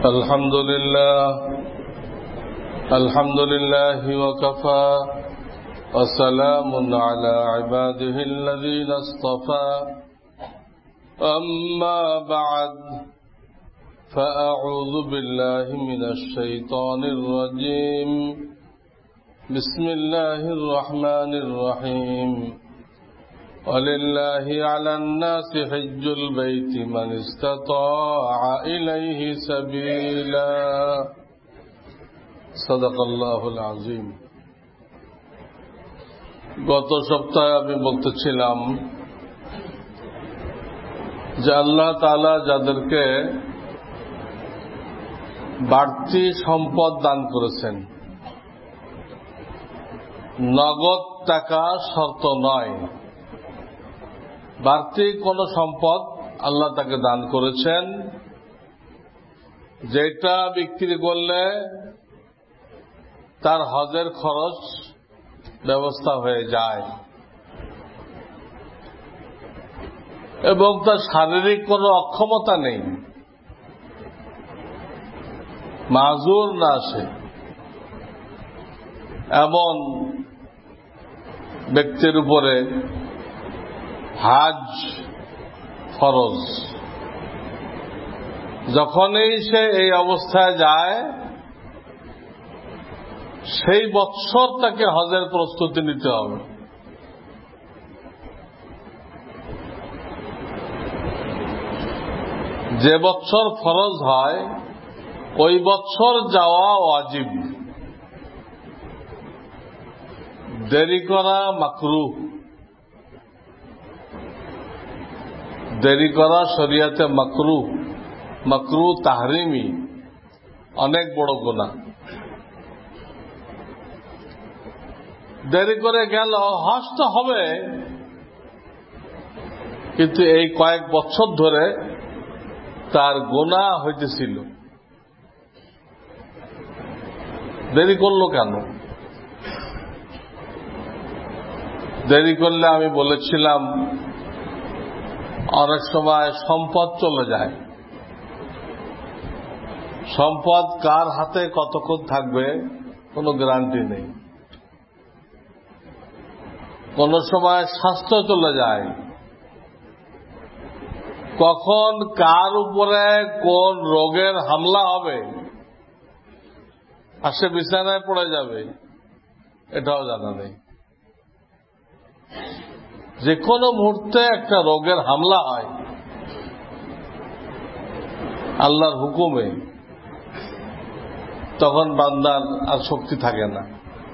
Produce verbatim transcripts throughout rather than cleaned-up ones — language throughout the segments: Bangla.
الحمد لله الحمد لله وكفى وسلام على عباده الذين اصطفى أما بعد فأعوذ بالله من الشيطان الرجيم بسم الله الرحمن الرحيم ولله على الناس حج البيت من استطاع إليه سبيلا صدق الله العظيم। গত সপ্তাহে আমি বলতেছিলাম যে আল্লাহ তাআলা যাদেরকে বাড়তি সম্পদ দান করেছেন, নগদ টাকা শর্ত নয়, বাড়তি কোন সম্পদ আল্লাহ তাকে দান করেছেন যেটা বিক্রি করলে তার হজের খরচ ব্যবস্থা হয়ে যায় এবং তার শারীরিক কোনো অক্ষমতা নেই, মাজুর না আসে, এমন ব্যক্তির উপরে হাজ ফরজ। যখনই সে এই অবস্থায় যায় সেই বৎসর তাকে হজের প্রস্তুতি নিতে হবে। যে বৎসর ফরজ হয় ওই বৎসর যাওয়া ওয়াজিব, দেরি করা মাকরুহ। দেরি করা শরিয়াতে মাকরুহ, মাকরুহ তাহরিমি, অনেক বড় গুনাহ। দেরি করে গেল, হজ তো হবে, কিন্তু এই কয়েক বছর ধরে তার গুনাহ হইতেছিল, দেরি করলো কেন? দেরি করলে আমি বলেছিলাম অনেক সময় সম্পদ চলে যায়। সম্পদ কার হাতে কতক্ষণ থাকবে কোনো গ্যারান্টি নেই। কোন সময় স্বাস্থ্য চলে যায়, কখন কার উপরে কোন রোগের হামলা হবে আর সে বিছানায় পড়ে যাবে এটাও জানা নেই। যে কোনো মুহূর্তে একটা রোগের হামলা হয় আল্লাহর হুকুমে, তখন বান্দার আর শক্তি থাকে না।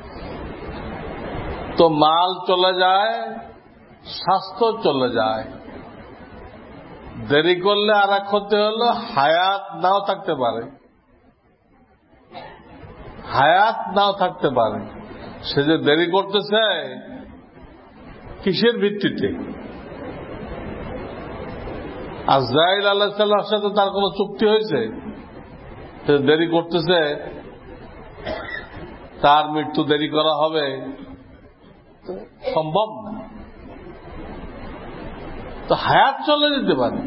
তো মাল চলে যায়, স্বাস্থ্য চলে যায়। দেরি করলে আর এক ক্ষতি হলো হায়াত নাও থাকতে পারে, হায়াত নাও থাকতে পারে। সে যে দেরি করতেছে কিসের ভিত্তিতে? আজরাইল আলাইহিস সালামের সাথে তার কোন চুক্তি হয়েছে? সে দেরি করতেছে, তার মৃত্যু দেরি করা হবে, সম্ভব না। তো হায়াত চলে যেতে পারে।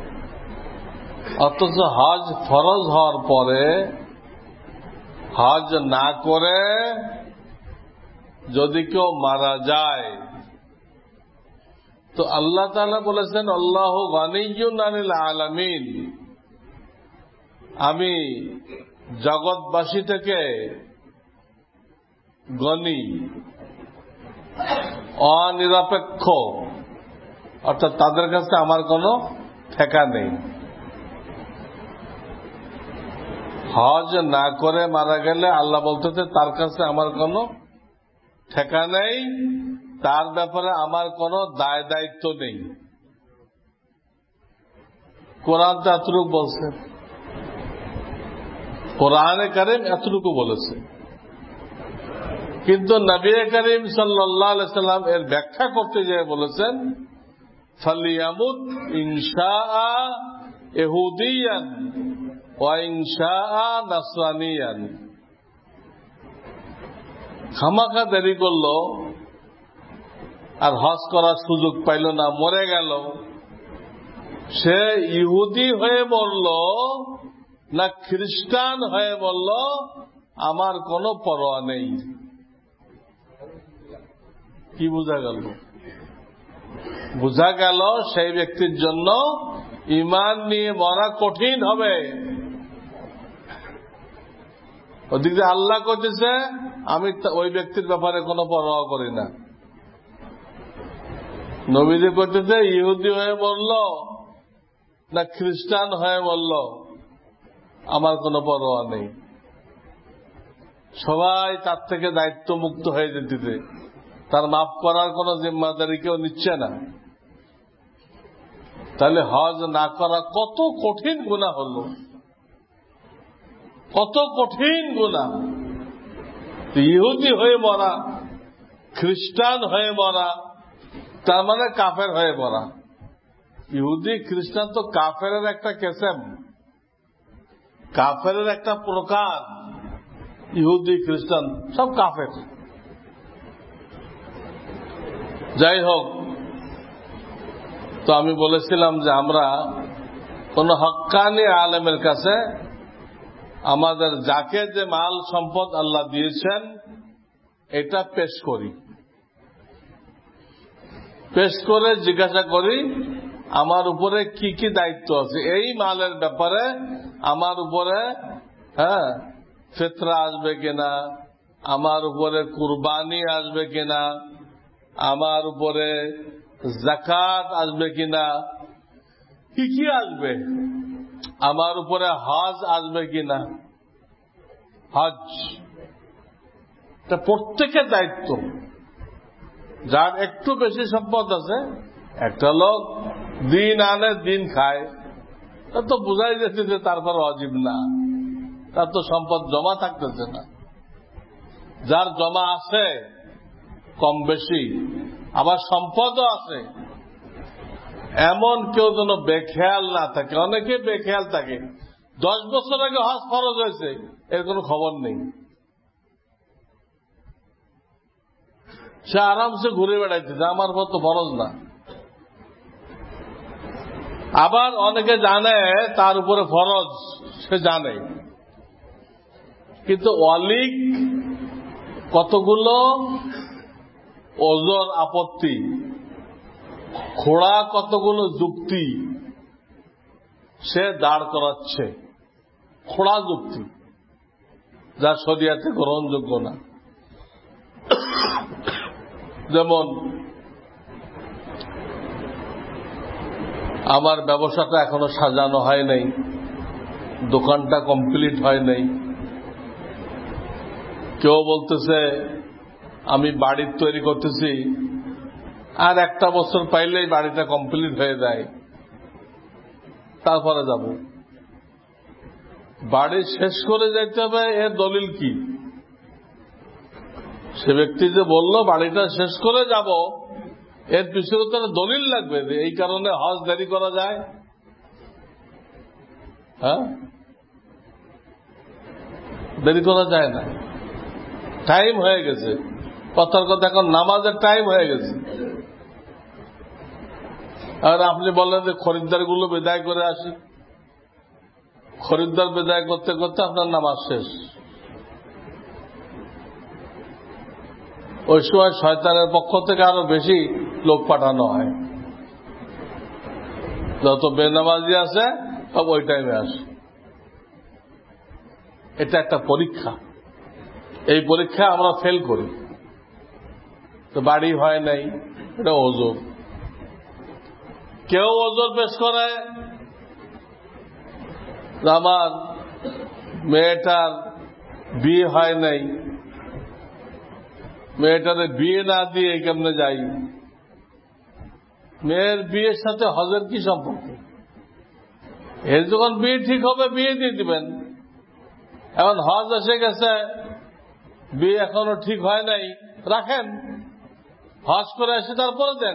অথচ হজ ফরজ হওয়ার পরে হজ না করে যদি কেউ মারা যায় তো আল্লাহ তাআলা বলেছেন আল্লাহু গানিয়্যুন আনিল আলামিন, আমি জগৎবাসী থেকে গনি, অনিরপেক্ষ, অর্থাৎ তাদের কাছে আমার কোনো ঠেকা নেই। হজ না করে মারা গেলে আল্লাহ বলতেছে তার কাছে আমার কোনো ঠেকা নেই, তার ব্যাপারে আমার কোনো দায় দায়িত্ব নেই। কোরআন তো এতটুকু বলছে, কোরআনে কারীম এতটুকু বলেছে, কিন্তু নবী করিম সাল্লাল্লাহু আলাইহি সাল্লাম এর ব্যাখ্যা করতে গিয়ে বলেছেন ফালিয়ামুত ইনশাআ ইহুদিয়ান ওয়া ইনশাআ নাসরানিয়ান। খামাখা দেরি করলো আর হজ করার সুযোগ পাইল না, মরে গেল, সে ইহুদি হয়ে মরল না খ্রিস্টান হয়ে বলল আমার কোনো পরোয়া নেই। কি বোঝা গেল? বোঝা গেল সেই ব্যক্তির জন্য ঈমান নিয়ে মরা কঠিন হবে। ওদিকে আল্লাহ করতেছে আমি ওই ব্যক্তির ব্যাপারে কোনো পরোয়া করি না। নবীজি করতেছে ইহুদি হয়ে বলল না খ্রিস্টান হয়ে বলল আমার কোনো পরোয়া নেই। সবাই তার থেকে দায়িত্ব মুক্ত হয়ে যেতেছে, তার মাফ করার কোনো জিম্মাদারি কেউ নিচ্ছে না। তাহলে হজ না করা কত কঠিন গুনাহ হলো, কত কঠিন গুনাহ। ইহুদি হয়ে মরা, খ্রিস্টান হয়ে মরা, তার মানে কাফের হয়ে মরা। ইহুদি খ্রিস্টান তো কাফের একটা কেসেম, কাফের একটা প্রকার। ইহুদি খ্রিস্টান সব কাফের। যাই হোক, তো আমি বলেছিলাম যে আমরা কোন হক্কানি আলেমের কাছে আমাদের যাকে যে মাল সম্পদ আল্লাহ দিয়েছেন এটা পেশ করি, পেশ করে জিজ্ঞাসা করি আমার উপরে কি কি দায়িত্ব আছে এই মালের ব্যাপারে। আমার উপরে হ্যাঁ ফিতরা আসবে কিনা, আমার উপরে কুরবানি আসবে কিনা, আমার উপরে যাকাত আসবে কিনা, কি কি আসবে, আমার উপরে হজ আসবে কিনা। হজ এটা প্রত্যেকের দায়িত্ব। যার একটু বেশি সম্পদ আছে, একটা লোক দিন আনে দিন খায়, তা তো বোঝাই যাচ্ছে যে তারপর ওয়াজিব না, তার তো সম্পদ জমা থাকতেছে না। যার জমা আছে কম বেশি, আবার সম্পদও আছে, এমন কেউ যেন বেখেয়াল না থাকে। অনেকে বেখেয়াল থাকে, দশ বছর আগে হজ ফরজ হয়েছে এর কোনো খবর নেই, সে আরামসে ঘুরে বেড়াইতেছে, আমার পর তো ফরজ না। আবার অনেকে জানে তার উপরে ফরজ, সে জানে, কিন্তু অলিক কতগুলো ওজর আপত্তি, খোড়া কতগুলো যুক্তি সে দাঁড় করাচ্ছে, খোড়া যুক্তি যা শরিয়াতে গ্রহণযোগ্য না। যেমন আমার ব্যবসাটা এখনো সাজানো হয় নাই, দোকানটা কমপ্লিট হয় নাই। কেউ বলতেছে আমি বাড়ি তৈরি করতেছি, আর একটা বছর পাইলেই বাড়িটা কমপ্লিট হয়ে যায়, তারপরে যাব। বাড়ি শেষ করে যাইতে হবে, এর দলিল কি? সে ব্যক্তি যে বলল বাড়িটা শেষ করে যাব, এর পিছনে তো দলিল লাগবে যে এই কারণে হজ দেরি করা যায়। হ্যাঁ, দেরি করা যায় না, টাইম হয়ে গেছে। কথার কথা এখন নামাজের টাইম হয়ে গেছে, আর আপনি বললেন যে খরিদ্দার গুলো বিদায় করে আসি। খরিদ্দার বিদায় করতে করতে আপনার নামাজ শেষ। ওই সময় শয়তানের পক্ষ থেকে আরো বেশি লোক পাঠানো হয়, যত বেনামাজি আছে সব ওই টাইমে আসে। এটা একটা পরীক্ষা, এই পরীক্ষা আমরা ফেল করি। তো বাড়ি হয় নাই, এটা ওজর। কেউ ওজর পেশ করে আমার মেয়েটার বিয়ে হয় নাই, মেয়েটারে বিয়ে না দিয়ে কেমনে যাই। মেয়ের বিয়ের সাথে হজের কি সম্পর্ক? এর যখন বিয়ে ঠিক হবে বিয়ে দিয়ে দিবেন। এখন হজ এসে গেছে, বিয়ে এখনো ঠিক হয় নাই, রাখেন, হজ করে এসে তারপরে দেন।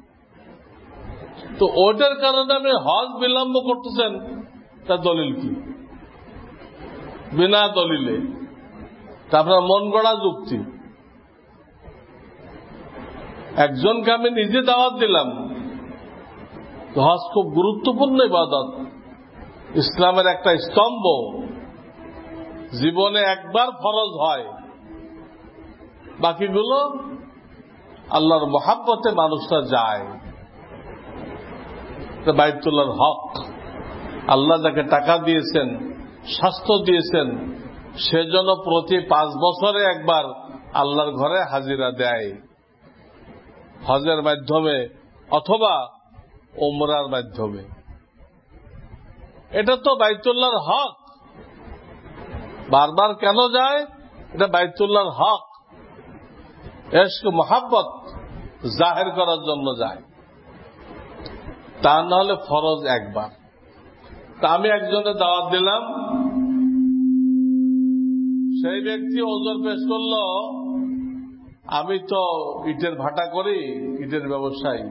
তো ওটার কারণে আপনি হজ বিলম্ব করতেছেন, তার দলিল কি? বিনা দলিলে তা আপনার মন গড়া যুক্তি। একজনকে আমি নিজে দাওয়াত দিলাম, হজ খুব গুরুত্বপূর্ণ ইবাদত, ইসলামের একটা স্তম্ভ, জীবনে একবার ফরজ হয়, বাকিগুলো আল্লাহর মহাব্বতে মানুষরা যায়। বাইতুল্লাহর হক, আল্লাহ যাকে টাকা দিয়েছেন, স্বাস্থ্য দিয়েছেন, সেজন্য প্রতি পাঁচ বছরে একবার আল্লাহর ঘরে হাজিরা দেয়, হজের মাধ্যমে অথবা ওমরার মাধ্যমে। এটা তো বাইতুল্লাহর হক। বারবার কেন যায়? এটা বাইতুল্লাহর হক, ইশক মোহাব্বত জাহের করার জন্য যায়, তা না হলে ফরজ একবার। তা আমি একজনের দাওয়াত দিলাম, সেই ব্যক্তি ওজোর পেশ করল, আমি তো ইটের ভাটা করি, ইটের ব্যবসায়ী।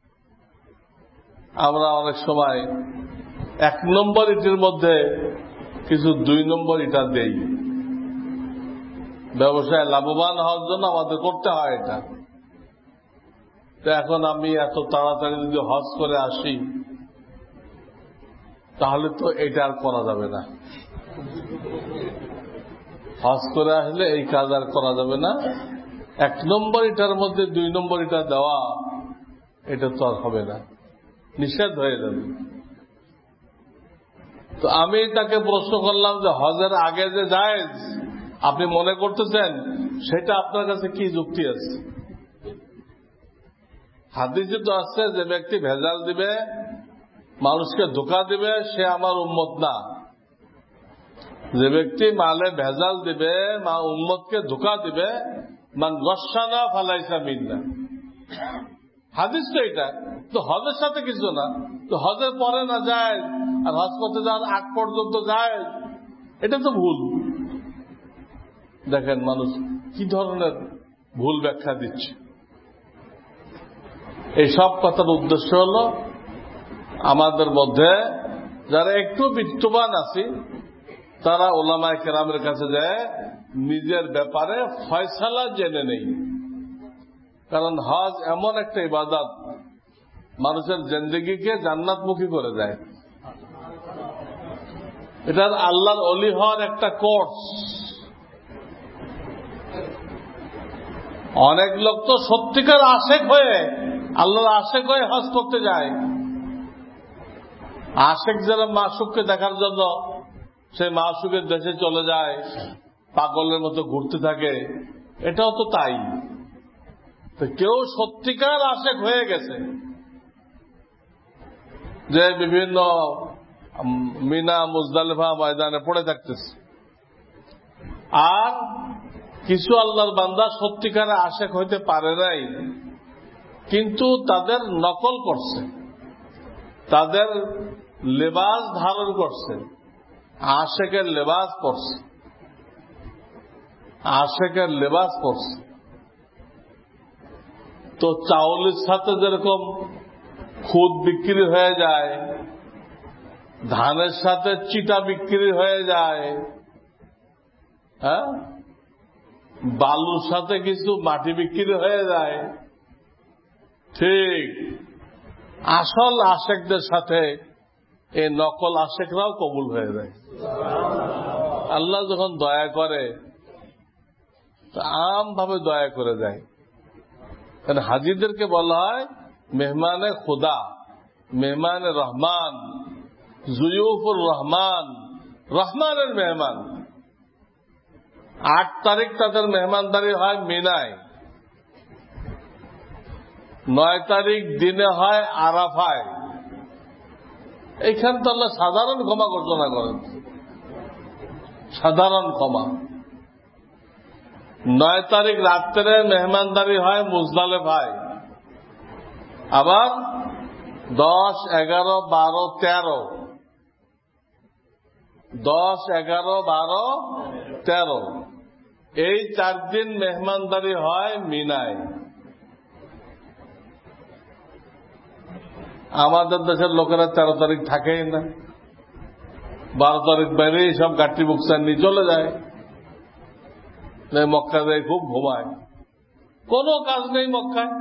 আমরা অনেক সময় এক নম্বর ইটের মধ্যে কিছু দুই নম্বর ইটা দেই, ব্যবসায় লাভবান হওয়ার জন্য আমাদের করতে হয় এটা। তো এখন আমি এত তাড়াতাড়ি যদি হজ করে আসি, তাহলে তো এটা আর করা যাবে না। হজ করে আসলে এই কাজ আর করা যাবে না, এক নম্বর ইটার মধ্যে দুই নম্বর ইটা দেওয়া, এটা তো আর হবে না, নিষেধ হয়ে যাবে। তো আমি তাকে প্রশ্ন করলাম যে হজের আগে যে জায়েজ আপনি মনে করতেছেন, সেটা আপনার কাছে কি যুক্তি আছে? হাদিসে তো আছে যে ব্যক্তি ভেজাল দিবে, মানুষকে ধোঁকা দিবে, সে আমার উম্মত না। যে ব্যক্তি মালে ভেজাল দিবে, মা উম্মতকে ধোঁকা দিবে, মান গসানা ফালাইসা মিন্না, হাদিস তো এটা। তো হজের সাথে কিছু না, তো হজের পরে না যায় আর হজ করতে যাওয়ার আগ পর্যন্ত যায়, এটা তো ভুল। দেখেন মানুষ কি ধরনের ভুল ব্যাখ্যা দিচ্ছে। এই সব কথার উদ্দেশ্য হল, আমাদের মধ্যে যারা একটু বিত্তবান আছে, তারা ওলামায়ে কেরামের কাছে যায়, নিজের ব্যাপারে ফয়সালা জেনে নেই। কারণ হজ এমন একটা ইবাদত, মানুষের জিন্দেগিকে জান্নাতমুখী করে দেয়। এটার আল্লাহর ওলি হওয়ার একটা কোর্স। অনেক লোক তো সত্যিকার আশেক হয়ে, আল্লাহর আশেক হয়ে হজ করতে যায়। আশেক যারা মাসুককে দেখার জন্য সেই মাসুকের দেশে চলে যায়, পাগলের মতো ঘুরতে থাকে, এটাও তো তাই। তো কেউ সত্যিকার আশেক হয়ে গেছে, যে বিভিন্ন মিনা মুজদালিফা ময়দানে পড়ে থাকতেছে। আর কিছু আল্লাহর বান্দা সত্যিকার আশেক হইতে পারে নাই, কিন্তু তাদের নকল করছে, তাদের লেবাস ধারণ করছে, আশেকের লেবাস পরছে, আশেকের লেবাস পরছে। তো চাউলের সাথে যেরকম খুদ বিক্রি হয়ে যায়, ধানের সাথে চিটা বিক্রি হয়ে যায়, হ্যাঁ, বালুর সাথে কিছু মাটি বিক্রি হয়ে যায়, ঠিক আসল আশেকদের সাথে এই নকল আশেকরাও কবুল হয়ে যায়। আল্লাহ যখন দয়া করে, আম ভাবে দয়া করে দেয়। কারণ হাজিদেরকে বলা হয় মেহমানে খুদা, মেহমানে রহমান, জুয়ুফুর রহমান, রহমানের মেহমান। আট তারিখ তাদের মেহমানদারি হয় মিনায়, নয় তারিখ দিনে হয় আরাফায়। এইখান তো আল্লাহ সাধারণ ক্ষমা ঘোষণা করেন, সাধারণ ক্ষমা। নয় তারিখ রাত্রে মেহমানদারি হয় মুজদালিফায়। আবার দশ, এগারো, বারো, তেরো, দশ, এগারো, বারো, তেরো, এই চার দিন মেহমানদারি হয় মিনায়। আমাদের দেশের লোকেরা তেরো তারিখ থাকেই না, বারো তারিখ বেরিয়ে সব গাঠি বুকসার নিয়ে চলে যায়, মক্কা যায় খুব ঘুমায়, কোনো কাজ নেই মক্কায়।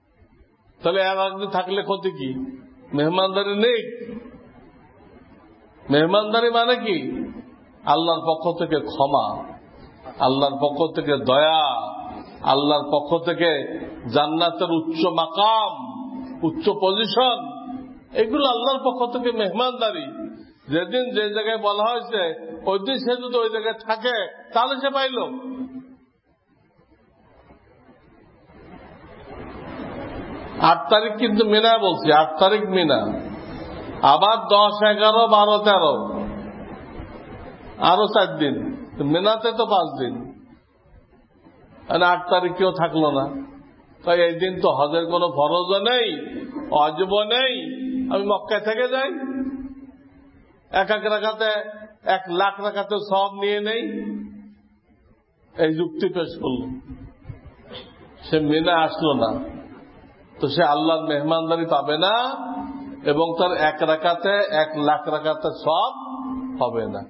তাহলে এর আগে থাকলে ক্ষতি কি? মেহমানদারি নেই, মেহমানদারি মানে কি? আল্লাহর পক্ষ থেকে ক্ষমা, আল্লাহর পক্ষ থেকে দয়া, আল্লাহর পক্ষ থেকে জান্নাতের উচ্চ মাকাম, উচ্চ পজিশন, এগুলো আল্লাহর পক্ষ থেকে মেহমানদারি। যেদিন যে জায়গায় বলা হয়েছে ওই দিন সে যদি ওই জায়গায় থাকে তাহলে সে পাইল। আট তারিখ কিন্তু মিনা বলছি, আট তারিখ মিনা, আবার দশ এগারো বারো তেরো আরো চার দিন, মিনাতে তো পাঁচ দিন, আট তারিখ কেউ থাকলো না। তাই এই দিন তো হজের কোনো ফরজও নেই, ওয়াজিবও নেই, আমি মক্কায় থেকে যাই, এক এক রাকাতে এক লাখ রাকাতে সব নিয়ে নেই, এই যুক্তি পেশ করল। সে মিনা আসলো না, তো সে আল্লাহর মেহমানদারি পাবে না এবং তার এক রাকাতে এক লাখ রাকাতে সব হবে না।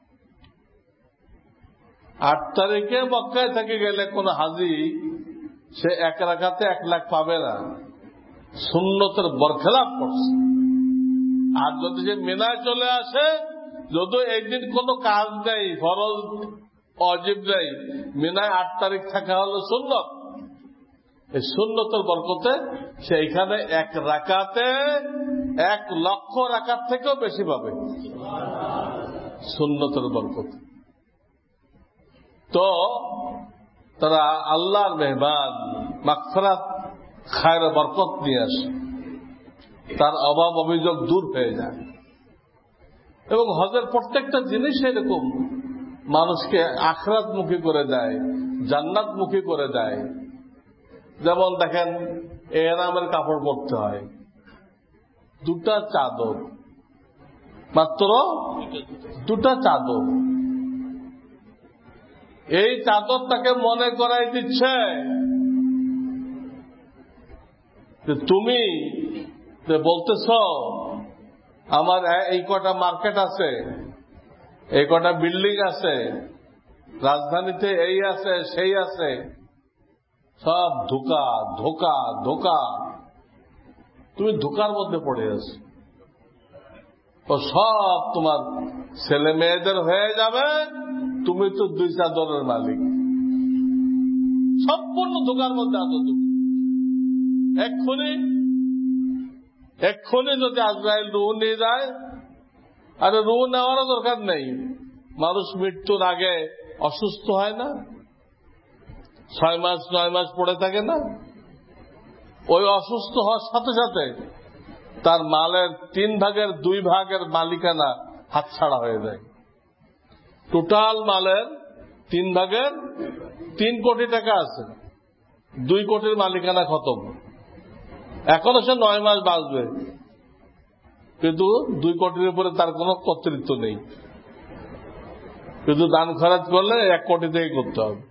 আট তারিখে মক্কায় থেকে গেলে কোন হাজি সে এক রাকাতে এক লাখ পাবে না, সুন্নতের বরখেলাপ করছে। আর যদি সে মিনায় চলে আসে, যদি একদিন কোনো কাজ নেই, ফরজ ওয়াজিব নেই, মিনায় আট তারিখ থাকা হলো সুন্নত, এই সুন্নতের বরকতে সে এখানে এক রাকাতে এক লক্ষ রাকাত থেকেও বেশি পাবে সুন্নতের বরকতে। তো তারা আল্লাহর মেহমান, মাগফিরাত খায়র বরকত নিয়ে আসে, তার অভাব অভিযোগ দূর হয়ে যায়। এবং হজের প্রত্যেকটা জিনিস এরকম মানুষকে আখিরাত মুখী করে দেয়, জান্নাত মুখী করে দেয়। যেমন দেখেন, এহরামের কাপড় পরতে হয়, দুটা চাদর, মাত্র দুটা চাদর। এই চাদর তাকে মনে করাই দিচ্ছে যে তুমি বলতেছ আমার এই কটা মার্কেট আছে, এই কটা বিল্ডিং আছে, রাজধানীতে এই আছে সেই আছে, সব ধোঁকা ধোঁকা ধোঁকা। তুমি ধোঁকার মধ্যে পড়ে আছো, তো সব তোমার ছেলে মেয়েদের হয়ে যাবে, তুমি তো দুই চাদরের মালিক, সম্পূর্ণ ধোঁকার মধ্যে আছো তুমি। এক্ষুনি এক্ষুনি যদি আজরাইল রূহ নিয়ে যায়, আরে রূহ নেওয়ারও দরকার নেই, মানুষ মৃত্যুর আগে অসুস্থ হয় না, ছয় মাস নয় মাস পড়ে থাকে না, ওই অসুস্থ হওয়ার সাথে সাথে তার মালের তিন ভাগের দুই ভাগের মালিকানা হাতছাড়া হয়ে যায়। টোটাল মালের তিন ভাগের তিন কোটি টাকা আছে, দুই কোটির মালিকানা খতম। এখনো সে নয় মাস বাঁচবে, কিন্তু দুই কোটির উপরে তার কোনো কর্তৃত্ব নেই। কিন্তু দান খরচ করলে এক কোটি থেকে করতে হবে।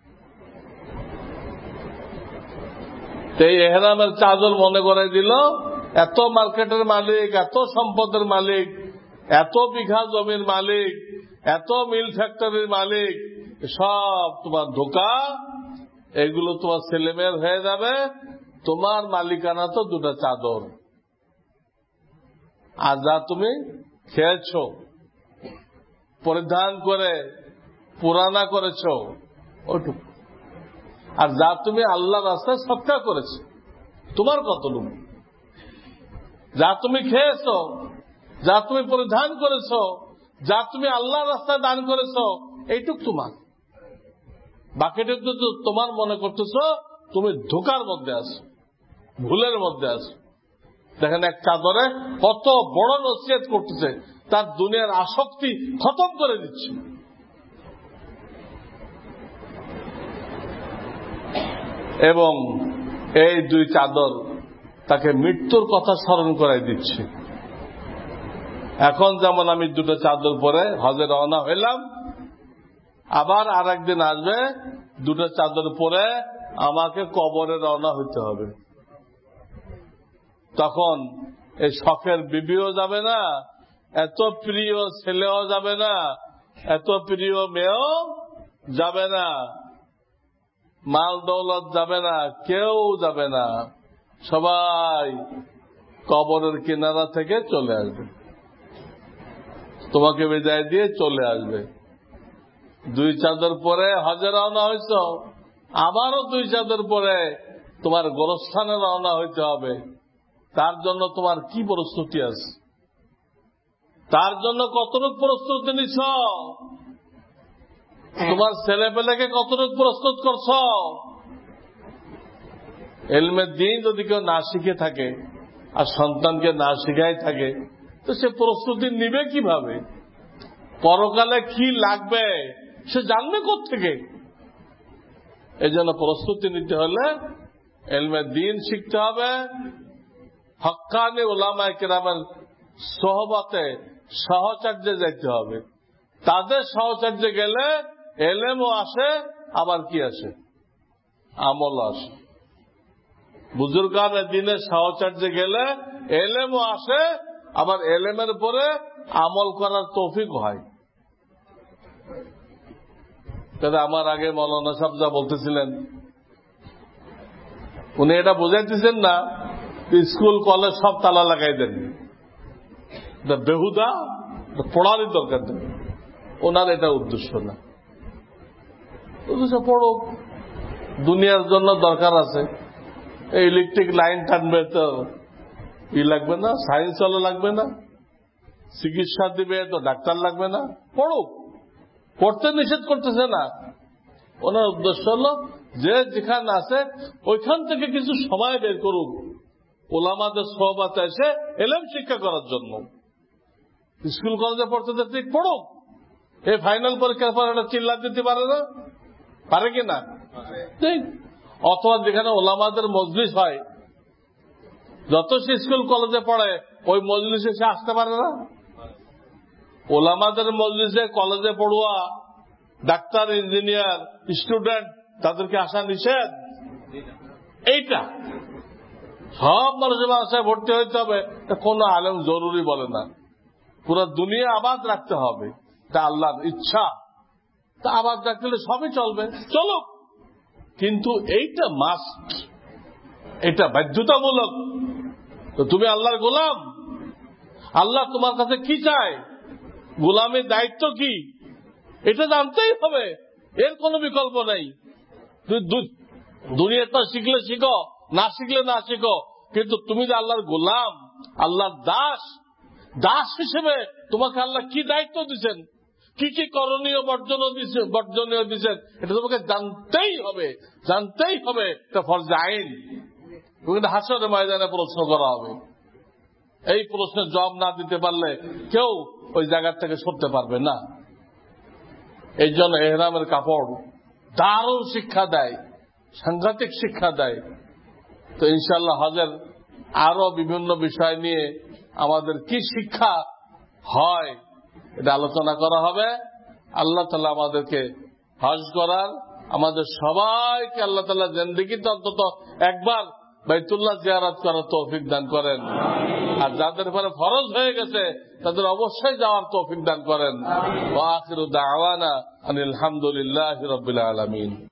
এই এহরামের চাদর মনে করে দিল, এত মার্কেটের মালিক, এত সম্পদের মালিক, এত বিঘা জমির মালিক, এত মিল ফ্যাক্টরির মালিক, সব তোমার ধোঁকা, এগুলো তোমার ছেলেমেয়ের হয়ে যাবে। তোমার মালিকানা তো দুটা চাদর, আর যা তুমি খেয়েছ, পরিধান করে পুরানা করেছ ওইটুকু, আর যা তুমি আল্লাহ রাস্তায় সৎকার করেছ তোমার কতটুকু, যা তুমি খেয়েছ, যা তুমি পরিধান করেছ, যা তুমি আল্লাহ রাস্তায় দান করেছ, এইটুক তোমার। বাকিটুক তো তোমার মনে করতেছ তুমি ধোঁকার মধ্যে আছো, ভুলের মধ্যে আছো। দেখেন এক চাদরে কত বড় নসিহত করতেছে, তার দুনিয়ার আসক্তি খতম করে দিচ্ছে। এবং এই দুই চাদর তাকে মৃত্যুর কথা স্মরণ করাই দিচ্ছে। এখন যেমন আমি দুটো চাদর পরে হজে রওনা হইলাম, আবার আর একদিন আসবে দুটো চাদর পরে আমাকে কবরে রওনা হইতে হবে। তখন এই শখের বিবিও যাবে না, এত প্রিয় ছেলেও যাবে না, এত প্রিয় মেয়েও যাবে না, মাল দৌলত যাবে না, কেউ যাবে না, সবাই কবরের কিনারা থেকে চলে আসবে। তোমাকে বিদায় দিয়ে চলে আসবে। দুই চাঁদের পরে হজে রওনা হয়েছ, আবারও দুই চাঁদের পরে তোমার গোরস্থানে রওনা হইতে হবে। তার জন্য তোমার কি প্রস্তুতি আছে? তার জন্য কতটুকু প্রস্তুতি নিছ? তোমার ছেলে পেলেকে কতটুকু প্রস্তুত করছ? ইলমের দ্বীন যদি কেউ না শিখে থাকে আর সন্তানকে না শিখাই থাকে, তো সে প্রস্তুতি নিবে কিভাবে? পরকালে কি লাগবে সে জানবে কোত্থেকে? এই জন্য প্রস্তুতি নিতে হলে ইলমের দ্বীন শিখতে হবে, হক্কানি উলামায়ে কেরামের সোহবতে সহচর্যে যেতে হবে। তাদের সহচর্যে গেলে এলেমও আসে, আবার কি আসে? আমল আসে। বুজুর্গানের দিনের সহচর্যে গেলে এলেমও আসে, আবার এলেমের পরে আমল করার তৌফিক হয়। আমার আগে মৌলানা সাহেব যা বলতেছিলেন, উনি এটা বুঝাইতেছেন না স্কুল কলেজ সব তালা লাগাই দেন, বেহুদা পড়ারই দরকার নেই। ওনার এটা উদ্দেশ্য না। উদ্দেশ্য পড়ো, দুনিয়ার জন্য দরকার আছে। এই ইলেকট্রিক লাইন টানবে তো ই লাগবে না, সায়েন্স হলে লাগবে না, চিকিৎসা দিবে তো ডাক্তার লাগবে না, পড়ুক। পড়তে নিষেধ করতেছে না। ওনার উদ্দেশ্য হলো যে যেখানে আছে ওইখান থেকে কিছু সময় বের করুক ওলামাদের সোহবতে এসে এলেম শিক্ষা করার জন্য। স্কুল কলেজে পড়তে ঠিক পড়ুক। এই ফাইনাল পরীক্ষার পর একটা চিল্লা দিতে পারে না, পারে কিনা? ঠিক। অথবা যেখানে ওলামাদের মজলিস হয়, যত সে স্কুল কলেজে পড়ে ওই মজলিসে সে আসতে পারে না। ওলামাদের মজলিসে কলেজে পড়ুয়া ডাক্তার, ইঞ্জিনিয়ার, স্টুডেন্ট তাদেরকে আসা নিষেধ। এইটা সব মানুষের বাসায় ভর্তি হইতে হবে, কোন আলেম জরুরি বলে না। পুরো দুনিয়া আবাদ রাখতে হবে, তা আল্লাহর ইচ্ছা। তা আবাদ রাখলে সবই চলবে, চলুক। কিন্তু এইটা মাস্ট, এটা বাধ্যতামূলক। তো তুমি আল্লাহর গোলাম, আল্লাহ তোমার কাছে কি চায়, গোলামের দায়িত্ব কি, এটা জানতেই হবে। এর কোনো বিকল্প নেই। দুনিয়াটা শিখলে শিখো, না শিখলে না শিখো, কিন্তু তুমি যে আল্লাহর গোলাম, আল্লাহর দাস, দাস হিসেবে তোমাকে আল্লাহ কি দায়িত্ব দিচ্ছেন, কি কি করণীয় বর্জনীয় দিচ্ছেন, এটা তোমাকে জানতেই হবে, জানতেই হবে। এটা ফরজে আইন। কিন্তু হাসরের ময়দানে প্রশ্ন করা হবে। এই প্রশ্নের জবাব না দিতে পারলে কেউ ওই জায়গা থেকে সরতে পারবে না। এই জন্য এহরামের কাপড় দারুণ শিক্ষা দেয়, সাংঘাতিক শিক্ষা দেয়। তো ইনশাআল্লাহ হজের আরো বিভিন্ন বিষয় নিয়ে আমাদের কি শিক্ষা হয় এটা আলোচনা করা হবে। আল্লাহ তাআলা আমাদেরকে হজ করার, আমাদের সবাইকে আল্লাহ তাআলা জিন্দেগিতে অন্তত একবার বাইতুল্লাহ জিয়ারত করার তৌফিক দান করেন। আর যাদের উপরে ফরজ হয়ে গেছে তাদের অবশ্যই যাওয়ার তৌফিক দান করেন। ওয়া আখিরু দাওয়ানা আনিল হামদুলিল্লাহি রাব্বিল আলামিন।